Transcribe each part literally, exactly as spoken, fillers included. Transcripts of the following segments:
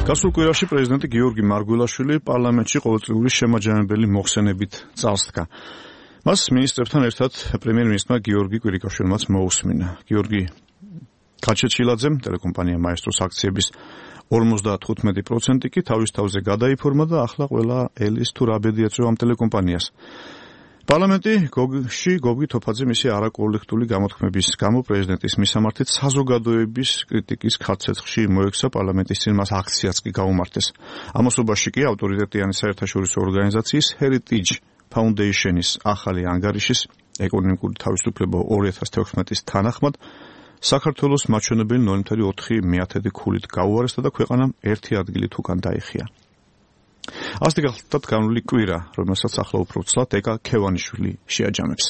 გასულ კვირაში პრეზიდენტი გიორგი მარგველაშვილი პარლამენტში ყოველწლიური შემაჯამებელი მოხსენებით წარსდგა. მას მინისტრებთან ერთად პრემიერ-მინისტრმა გიორგი კვირიკაშვილმაც მოусმინა. გიორგი გაჩეჩილაძემ ტელეკომპანია მაესტროს აქციების ორმოცდათხუთმეტი პროცენტი კი თავის თავზე გადაიფორმა და ახლა ყველა ელის თუ რა ბედი ეწევა ამ ტელეკომპანიას. პარლამენტი გოგში გოგი თოფაძე მისი არაკოლექტიული გამოთქმების გამო პრეზიდენტის მისამართით საზოგადოების კრიტიკის ხარცეცხში მოექცა პარლამენტის წინ მას აქციაც კი გაუმართეს. ამასობაში კი ავტორიტეტიანი საერთაშორისო ორგანიზაციის Heritage Foundation-ის ახალი ანგარიშის ეკონომიკური თავისუფლება ორი ათას თექვსმეტის თანახმად საქართველოს მაჩვენებელი ნული ფاصლე ოთხი ქულით გაუარესდა და ქვეყანამ ერთი ადგილით უკან დაიხია. Asta găltat canului კვირა, რომელსაც ახლა უფრო ცლად ეკა ქევანიშვილი შეაჯამებს.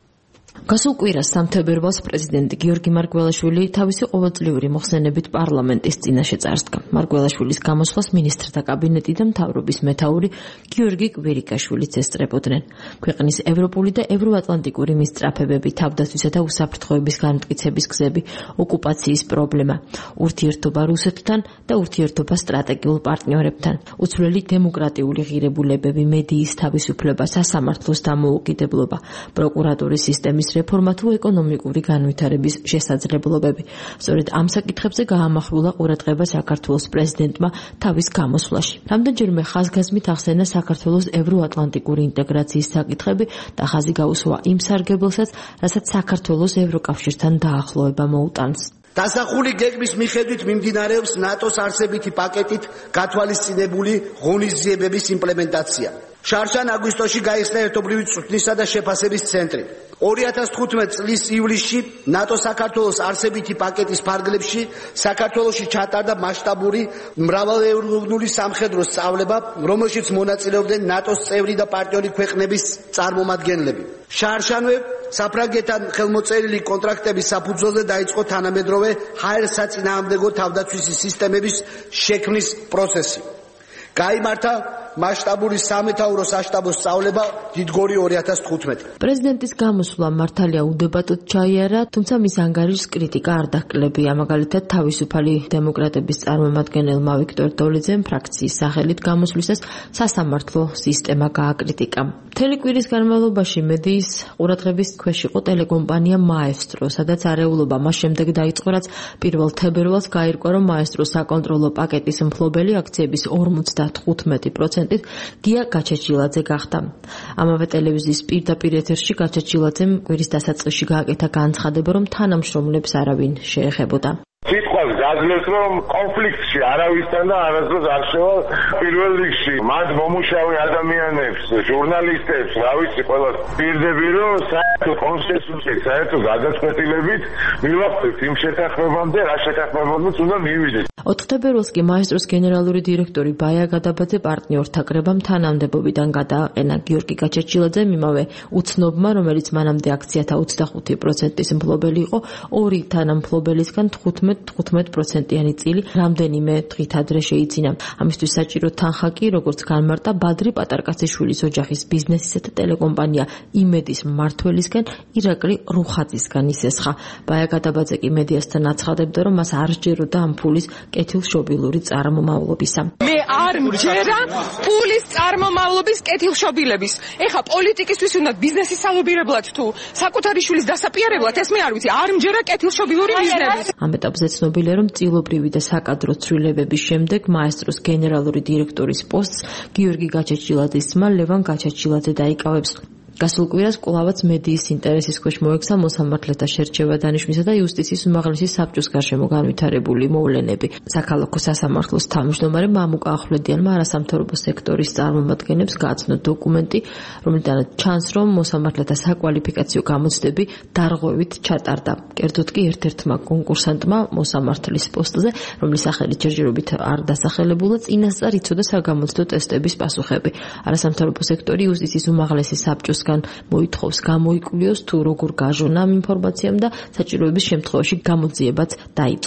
გასულ კვირას სამთებერვალს პრეზიდენტი გიორგი მარგველაშვილი თავისი ყოველწლიური მოხსენებით პარლამენტის წინაშე წარსდგა. მარგველაშვილის გამოსვლას მინისტრთა კაბინეტი და მთავრობის მეთაური გიორგი კვირიკაშვილიც ესწრებოდნენ. ქვეყნის ევროპული და ევროატლანტიკური მისწრაფებები, თავდაცვისა და უსაფრთხოების განმტკიცების გზები, ოკუპაციის პრობლემა, ურთიერთობა რუსეთთან და ურთიერთობა სტრატეგიულ პარტნიორებთან, უცვლელი დემოკრატიული ღირებულებები, მედიის თავისუფლება, სასამართლოს დამოუკიდებლობა, პროკურატურის სისტემის რეფორმა თუ ეკონომიკური განვითარების შესაძლებლობები. სწორედ ამ საკითხებზე გაამახვილა ყურადღება საქართველოს პრეზიდენტმა თავის გამოსვლაში. რამდენჯერმე ხაზგასმით ახსენა საქართველოს ევროატლანტიკური ინტეგრაციის საკითხები და ხაზი გაუსვა იმ სარგებელსაც, რასაც საქართველოს ევროკავშირთან დაახლოება მოუტანს. დასახული გეგმის მიხედვით მიმდინარეობს ნატოს არსებითი პაკეტით გათვალისწინებული ღონისძიებების იმპლემენტაცია. შარშან აგვისტოში გაიხსნა ერთობლივი წვრთნისა და შეფასების ცენტრი. ორი ათას თხუთმეტი წლის ივლისში ნატო საქართველოს არსებითი პაკეტის ფარგლებში საქართველოში ჩატარდა მასშტაბური მრავალეუროვნული სამხედრო სწავლება, რომელშიც მონაწილეობდნენ ნატოს წევრი და პარტნიორი ქვეყნების წარმომადგენლები. შარშანვე საფრანგეთთან ხელმოწერილი კონტრაქტების საფუძველზე დაიწყო თანამედროვე ჰაერსაწინააღმდეგო თავდაცვის სისტემების შექმნის პროცესი. გაიმართა მასშტაბური სამეთაურო საშტაბო სწავლება დიდგორი ორი ათას თხუთმეტი. პრეზიდენტის გამოსვლა მართალია უდებატოდ ჩაიარა, თუმცა მის ანგარიშს კრიტიკა არ დაჰკლებია. მაგალითად, თავისუფალი დემოკრატების წარმომადგენელმა ვიქტორ დოლიძემ ფრაქციის სახელით გამოსვლისას სასამართლო სისტემა გააკრიტიკა. მთელი კვირის განმავლობაში მედიის ყურადღების ქვეშ იყო ტელეკომპანია მაესტრო, სადაც არეულობა მას შემდეგ დაიწყო, რაც პირველ თებერვალს გაირკვა, რომ მაესტროს საკონტროლო პაკეტის მფლობელი აქციების ორმოცდათხუთმეტი პროცენტი გია გაჩეჩილაძე გახდა. ამავე ტელევიზიის პირდაპირ ეთერში გაჩეჩილაძემ კვირის დასაწყისში გააკეთა განცხადება, რომ თანამშრომლებს არავინ შეეხებოდა. სიტყვას გაძლევს, რომ კონფლიქტში არავისთან და არასდროს არ შევალ პირველ რიგში. მათ მომუშავე ადამიანებს, ჟურნალისტებს, რა ვიცი, ყველას პირდები, რომ საერთო კონსენსუსით, საერთო გადაწყვეტილებით მივახცევთ იმ შეთანხმებამდე, რა შეთანხმებამდეც უნდა მივიდეთ. ოქტომბერს კი მაესტროს გენერალური დირექტორი ბაია გადაბაძე პარტნიორთა კრებამ თანამდებობიდან გადააყენა. გიორგი გაჩეჩილაძემ იმავე უცნობმა, რომელიც მანამდე აქციათა ოცდახუთი პროცენტის მფლობელი იყო, ორი თანამფლობელისგან თხუთმეტ პროცენტიანი წილი რამდენიმე დღით ადრე შეიძინა. ამისთვის საჭირო თანხა კი, როგორც განმარტა, ბადრი პატარკაციშვილის ოჯახის ბიზნესისა და ტელეკომპანია იმედის მმართველისგან ირაკლი რუხაძისგან ისესხა. ბაია გადაბაძე კი მედიასთან აცხადებდა, რომ მას არ სჯეროდა ამ ფულის კეთილშობილური წარმომავლობისა. მე არ მჯერა ფულის წარმომავლობის კეთილშობილების. ეხა პოლიტიკისთვის უნდა ბიზნესის სალობირებლად თუ საკუთარი შვილის დასაპიარებლად, ეს მე არ ვიცი, არ მჯერა კეთილშობილური ბიზნესი. ამ ეტაპზე ცნობილია, რომ წილობრივი და საკადრო ცვლილებების შემდეგ მაესტროს გენერალური დირექტორის პოსტს გიორგი გაჩეჩილაძის ძმა ლევან გაჩეჩილაძე დაიკავებს. გასულ კვირას კვლავაც მედიის ინტერესის ქვეშ მოექცა მოსამართლეთა შერჩევა დანიშვნისა და იუსტიციის უმაღლესი საბჭოს გარშემო განვითარებული მოვლენები. საქალაქო სასამართლოს თავმჯდომარე მამუკა ახვლედიანმა არასამთავრობო სექტორის წარმომადგენლებს გააცნო დოკუმენტი, რომლიდანაც ჩანს, რომ მოსამართლეთა საკვალიფიკაციო გამოცდები დარღვევით ჩატარდა. კერძოდ კი ერთ-ერთმა კონკურსანტმა მოსამართლის პოსტზე, რომლის სახელი ჯერჯერობით არ დასახელებულა, წინასწარ იცოდა საგამოცდო ტესტების პასუხები. არასამთავრობო სექტორი იუსტიციის უმაღლესი საბჭოს მოითხოვს გამოიკლიოს თუ როგორ გაჟონა ამ ინფორმაციამ და საჭიროების შემთხვევაში გამოძიებაც დაიწყოს.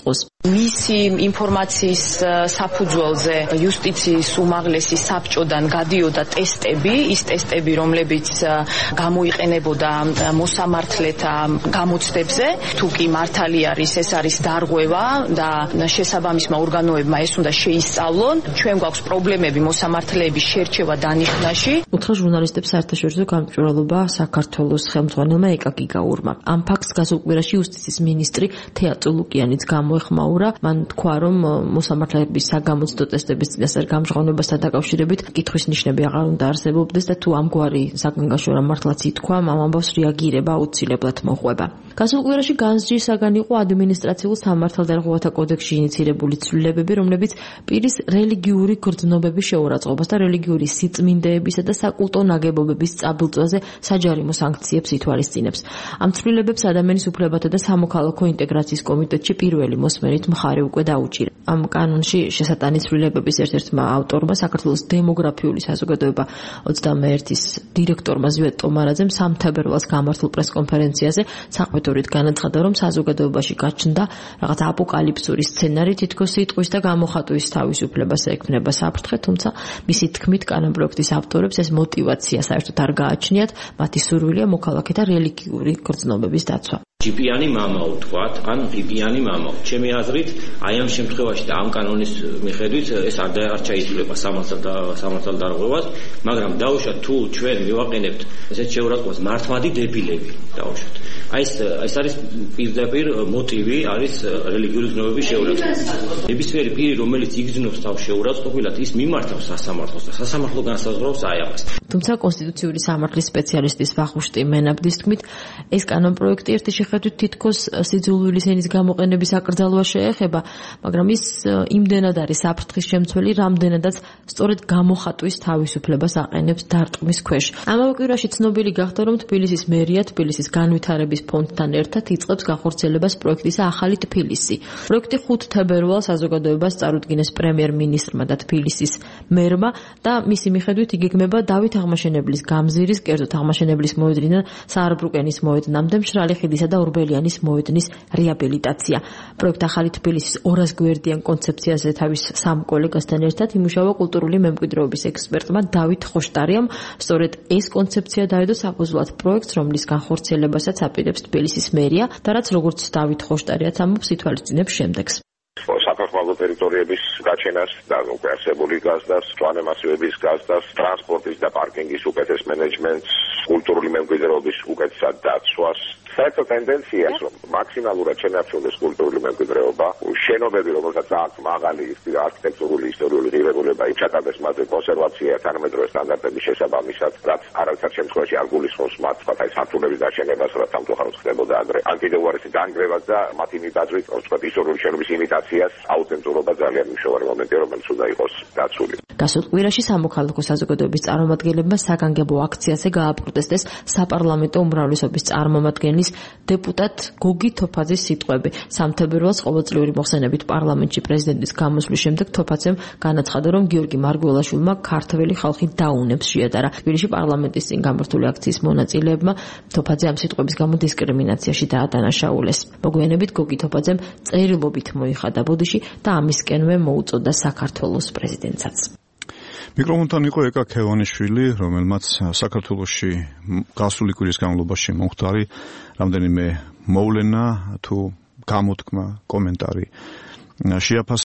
მისი ინფორმაციის საფუძველზე იუსტიციის უმაღლესი საბჭოდან გადიოდა ტესტები, ის ტესტები, რომლებიც გამოიყენებოდა მოსამართლეთა გამოცდებზე. თუ კი მართალი არის, ეს არის დარღვევა და შესაბამისმა ორგანოებმა ეს უნდა შეისწავლონ. ჩვენ გვაქვს პრობლემები მოსამართლეების შერჩევა დანიშვნაში. უთხრა ჟურნალისტებს საერთაშორისო გამჭვირვალობა საქართველოს ხელმძღვანელმა ეკა გიგაურმა. ამ ფაქტს გასულ კვირაში იუსტიციის მინისტრი თეა წულუკიანიც გამოეხმაურა. მან თქვა, რომ მოსამართლეების საგამოცდო ტესტების წინასწარ გამჟღავნებასთან დაკავშირებით კითხვის ნიშნები აღარ უნდა არსებობდეს და თუ ამგვარი საგანგაშო რამ მართლაც ითქვა, ამ ამბავს რეაგირება აუცილებლად მოყვება. გასულ კვირაში განსჯისაგან იყო ადმინისტრაციულ სამართალდარღვევათა კოდექსში ინიცირებული ცვლილებები, რომლებიც პირის რელიგიური გრძნობების შეურაცხყოფას და რელიგიური სიწმინდეებისა და საკულტო ნაგებობების წაბილწვაზე საჯარიმო სანქციებს ითვალისწინებს. ამ ცვლილებებს ადამიანის უფლებათა და სამოქალაქო ინტეგრაციის კომიტეტში პირველი მოსმენით მხარი უკვე დაუჭირა. ამ კანონში შესატანი ცვლილებების ერთ-ერთმა ავტორმა საქართველოს დემოგრაფიული საზოგადოება ოცდამეერთის დირექტორმა ზვიად ტომარაძემ სამთებერვალს გამართულ პრესკონფერენციაზე საყმედორით განაცხადა, რომ საზოგადოებაში გაჩნდა რაღაც აპოკალიფსური სცენარი, თითქოს სიტყვის და გამოხატვის თავისუფლებას ექმნება საფრთხე, თუმცა მისი თქმით კანონპროექტის ავტორებს ეს მოტივაცია საერთოდ არ გააჩნიათ, მათი სურვილია მოქალაქეთა რელიგიური გრძნობების დაცვა. ჯიპიანი მამაო თქვათ, ან პიპიანი მამაო. ჩემი აზრით, აი ამ შემთხვევაში და ამ კანონის მიხედვით ეს არ არ ჩაითვლება სამართალდარღვევას, მაგრამ დაუშვათ თუ ჩვენ მივაყენებთ ესეთ შეურაცხყოფას მართლმადი დებილები, დაუშვათ. აი ეს ეს არის პირდაპირ მოტივი არის რელიგიური გრძნობების შეურაცხყოფა. ნებისმიერი პირი, რომელიც იგრძნობს თავს შეურაცხყოფილად, ის მიმართავს სასამართლოს და სასამართლო განსაზღვრავს აი ამას. თუმცა კონსტიტუციური სამართლის სპეციალისტის ვახუშტი მენაბდის თქმით, ეს კანონპროექტი ერთი შეხედვით თითქოს სიძულვილის ენის გამოყენების აკრძალვას შეეხება, მაგრამ ის იმდენად არის საფრთხის შემცველი, რამდენადაც სწორედ გამოხატვის თავისუფლებას აყენებს დარტყმის ქვეშ. ამავე კვირაში ცნობილი გახდა, რომ თბილისის მერია თბილისის განვითარების ფონდთან ერთად იწყებს განხორციელებას პროექტის ახალი თბილისი. პროექტი ხუთ თებერვალს საზოგადოებას წარუდგინეს პრემიერ-მინისტრმა და თბილისის მერმა და მისი მიხედვით იგეგმება დავით აღმაშენებლის გამზირის, კერძოდ აღმაშენებლის მოედნიდან საარბრუკენის მოედნამდე მშრალი ხიდისა და ორბელიანის მოედნის რეაბილიტაცია. პროექტ ახალი თბილისის ორას გვერდიან კონცეფციაზე თავის სამ კოლეგასთან ერთად იმუშავა კულტურული მემკვიდრეობის ექსპერტმა დავით ხოშტარიამ. სწორედ ეს კონცეფცია დაედო საფუძვლად პროექტს, რომლის განხორციელებასაც აპირებს თბილისის მერია და რაც როგორც დავით ხოშტარიაც ამბობს ითვალისწინებს შემდეგს. საქართველოს ტერიტორიების გაჩენას და უკვე არსებული გაზდას, პლანემასივების გაზდას, ტრანსპორტის და პარკინგის უკეთეს მენეჯმენტს, კულტურული მემკვიდრეობის უკეთესად დაცვას. საერთო ტენდენცია ის, რომ მაქსიმალურად შენარჩუნდეს კულტურული მემკვიდრეობა, შენობები, რომელსაც აქვს მაღალი არქიტექტურული ისტორიული ღირებულება, ჩატარდეს მათზე კონსერვაცია თანამედროვე სტანდარტების შესაბამისად, რაც არაერთად შემთხვევაში არ გულისხმობს მათ აი სართულების დაშენებას, რაც სამწუხაროდ ხდებოდა ადრე. ან კიდევ უარესი დანგრევას და მათი მიბაძვით, როგორც ისტორიული შენობის იმიტაციას, აუთენტურობა ძალიან მნიშვნელოვანი მომენტია, რომელიც უნდა იყოს დაცული. გასულ კვირაში სამოქალაქო საზოგადოების წარმომადგენლებმა საგანგებო აქციაზე გააპროტესტეს საპარლამენტო უმრავლესობის წარმომადგენლის დეპუტატ გოგი თოფაძის სიტყვები. სამთებერვალს ყოველწლიური მოხსენებით პარლამენტში პრეზიდენტის გამოსვლის შემდეგ თოფაძემ განაცხადა, რომ გიორგი მარგველაშვილმა ქართველი ხალხი დაუნებს შეადარა. თბილისში პარლამენტის წინ გამართული აქციის მონაწილეებმა თოფაძე ამ სიტყვების გამო დისკრიმინაციაში დაადანაშაულეს. მოგვიანებით გოგი თოფაძემ წერილობით მოიხადა ბოდიში და ამისკენვე მოუწოდა საქართველოს პრეზიდენტსაც. მიკროფონთან იყო ეკა ქევანიშვილი, რომელმაც საქართველოში გასული კვირის განმავლობაში მომხდარი რამდენიმე მოვლენა თუ გამოთქმა, კომენტარი შეაფასა.